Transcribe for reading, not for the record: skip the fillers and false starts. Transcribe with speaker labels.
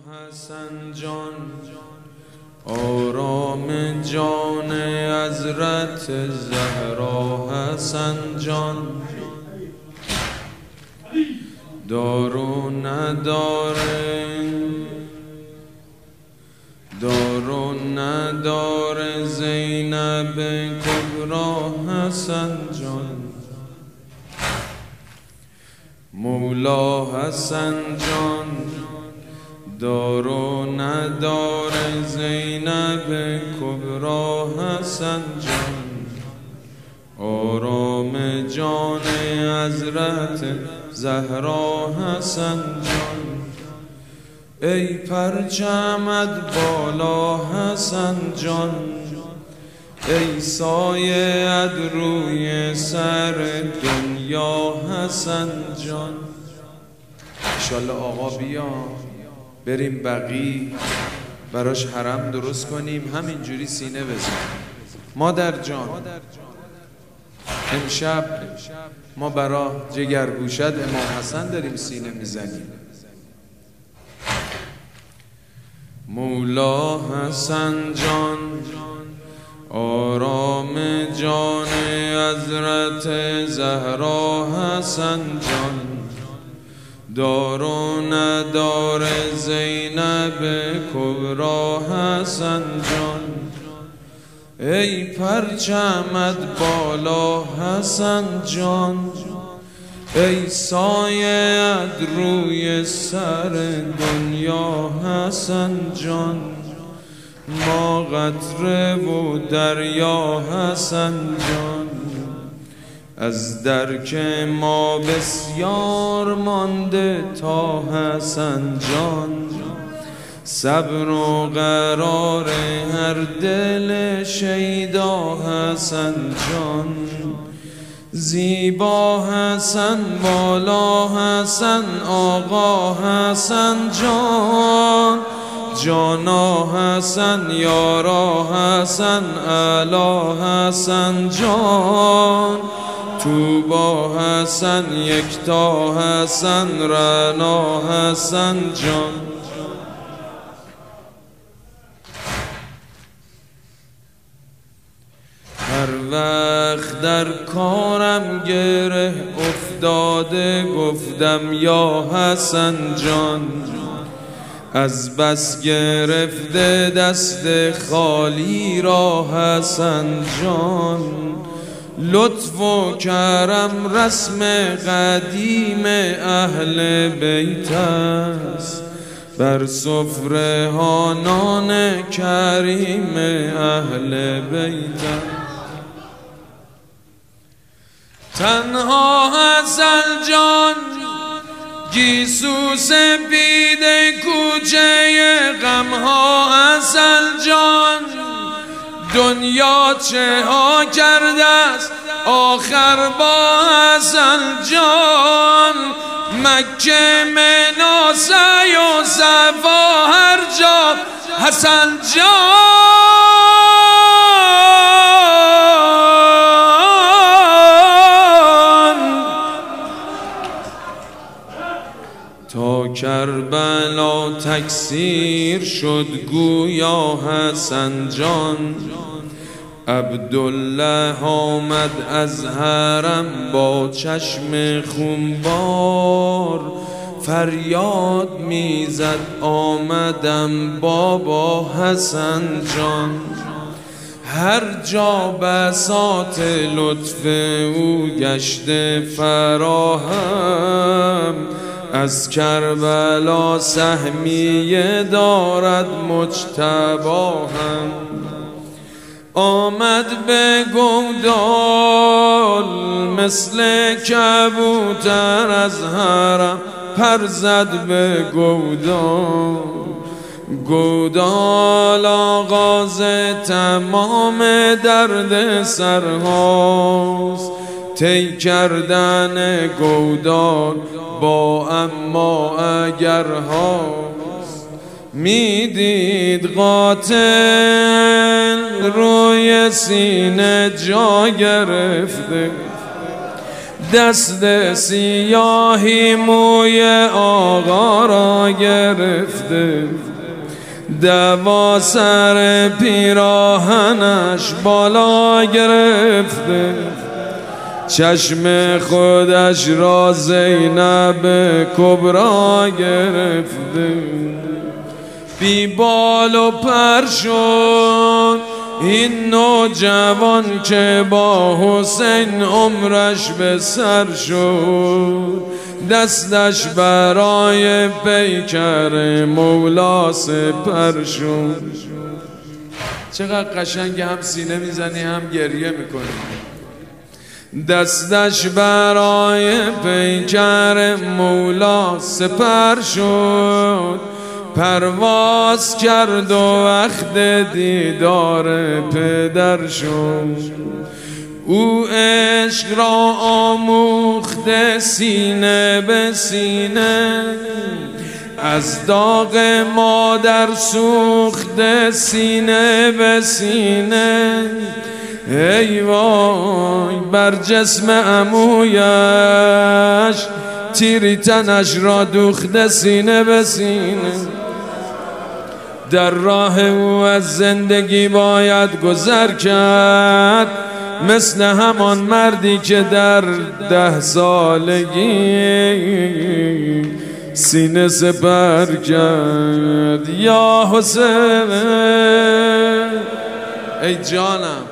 Speaker 1: حسن جان آرام جان حضرت زهرا حسن جان دار و نداره زینب کبرا حسن جان مولا حسن جان دار و نداره زینب کبرا حسن جان آرام جان حضرت زهرا حسن جان ای پرچمت بالا حسن جان ای سایه‌ات روی سر دنیا حسن جان. انشالله آقا بیا بریم بقی براش حرم درست کنیم، همینجوری سینه بزنیم. مادر جان امشب ما برا جگرگوشت امام حسن داریم سینه میزنیم. مولا حسن جان آرام جان حضرت زهرا حسن جان دار و ندار زینب کبرا حسن جان ای پرچمت بالا حسن جان ای سایه‌ات روی سر دنیا حسن جان ما قطره و دریا حسن جان از درک ما بسیار مانده تا حسن جان صبر و قرار هر دل شیدا حسن جان زیبا حسن بالا حسن آقا حسن جان جانا حسن یارا حسن اعلی حسن جان توبا حسن یکتا حسن رنا حسن جان. هر وقت در کارم گره افتاده گفتم یا حسن جان از بس گرفته دست خالی را حسن جان لطف و کرم رسم قدیم اهل بیت است بر سفره ها نان کریم اهل بیت تنها حسن جان گیسو سپید کوچه غمها حسن جان دنیا چه ها کرده است آخر با حسن جان مکه منا سعی و صفا هر جا حسن جان تا کربلا تکثیر شد گویا حسن جان عبدالله آمد از حرم با چشم خونبار فریاد میزد آمدم بابا حسن جان هر جا بساط لطف او گشته فراهم از کربلا سهمیه دارد مجتبی هم آمد به گودال مثل کبوتر از حرم پر زد به گودال گودال آغاز تمام درد سرهاست طی کردن گودال با اما اگر هاست میدید قاتل روی سینه جا گرفته دست سیاهی موی آقا را گرفته، دوا سر پیراهنش بالا گرفته، چشم خودش را زینب کبرا گرفته، بی بال و پر شد این نوجوان که با حسین عمرش به سر شد، دستش برای پیکر مولا سپر شد. چقدر قشنگ هم سینه میزنی هم گریه میکنی. دستش برای پیکر مولا سپر شد، پرواز کرد و وقت دیدار پدر شد. او عشق را آموخته سینه به سینه، از داغ مادر سوخته سینه به سینه. ای وای بر جسم عمویش تیری تنش را دوخته سینه به سینه. در راه او از زندگی باید گذر کرد، مثل همان مردی که در 10 سالگی سینه سپر کرد. یا حسین ای جانم